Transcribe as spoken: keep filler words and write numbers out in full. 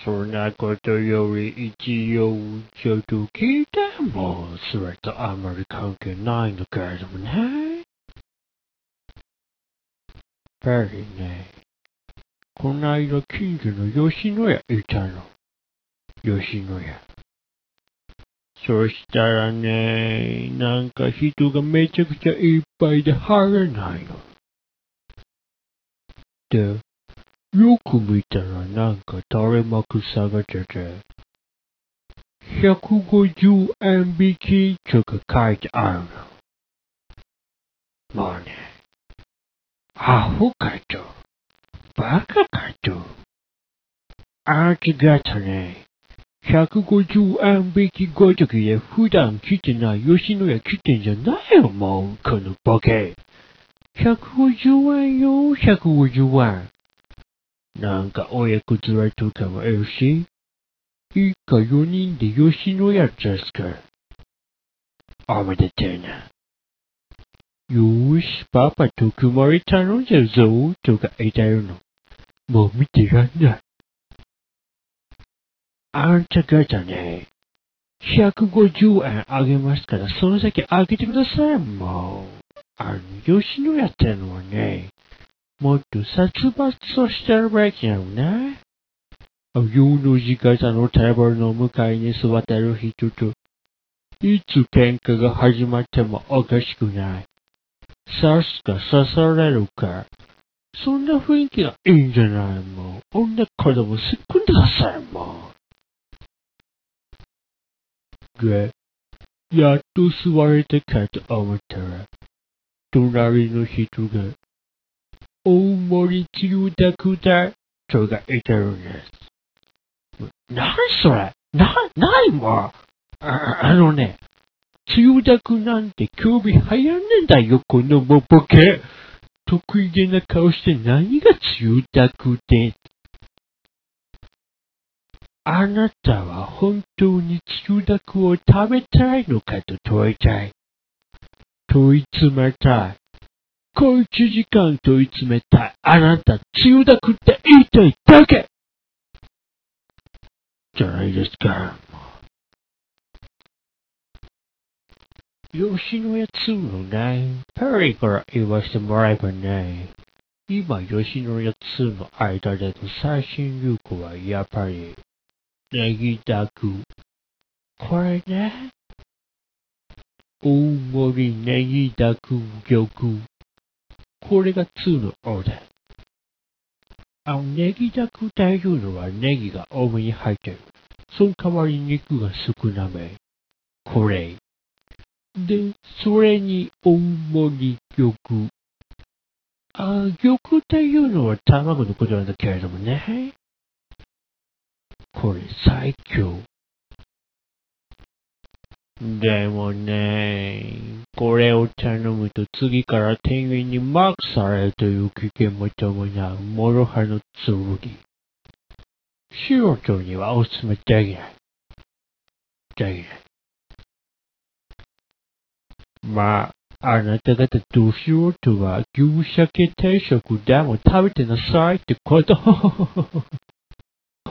そんなことより一応ちょっと聞いても、それとあまり関係ないんだけれどもね。やっぱりね、この間近所の吉野家いたの。吉野家。そしたらね、なんか人がめちゃくちゃいっぱいで入れないの。で、よく見たらなんか垂れ幕下がってて、ひゃくごじゅうえん引きとか書いてあるの。もうね、アホかと、バカかと。あなた方ね、ひゃくごじゅうえん引きごときで普段来てない吉野家来てんじゃないよ、もう、このボケ。ひゃくごじゅうえんよ、ひゃくごじゅうえん。なんか親子連れとかもいるし、一家よにんで吉野家ですから。おめでてえな。よーし、パパと曇り頼んじゃうぞ、とか言いたいの。もう見てらんない。あんた方ね、ひゃくごじゅうえんあげますから、その先あげてください、もう。あの、吉野家ってのはね、もっと殺伐としてるべきなのね。夜の時間のテーブルの向かいに座ってる人と、いつ喧嘩が始まってもおかしくない。刺すか刺されるか。そんな雰囲気がいいんじゃないもう。女子供すっくんでください、もう。で、やっと座れたかと思ったら、隣の人が、大盛りつゆだくだ、とか言ってるんです。なにそれな、なにもう。あ、あのね、つゆだくなんて興味流行んねんだよ、このボケ。得意げな顔して何がつゆだくで。あなたは本当につゆだくを食べたいのかと問いたい。問い詰めたい。小一時間問い詰めたい。あなた、つゆだくって言いたいだけじゃないですか。吉野家通のね、パリから言わせてもらえばね、今吉野家通の間での最新流行はやっぱり、ネギダク。これね、大盛りネギダク玉。これが通のオーダー。あの、ネギダクっていうのはネギが多めに入ってる。その代わり肉が少なめ。これ。で、それに大盛り玉。あ、玉っていうのは卵のことなんだけれどもね。これ最強。でもね、これを頼むと次から店員にマークされるという危険も伴う諸刃の剣。素人にはお勧めできない。できない。まあ、あなた方ど素人は牛鮭定食でも食べてなさいってこと。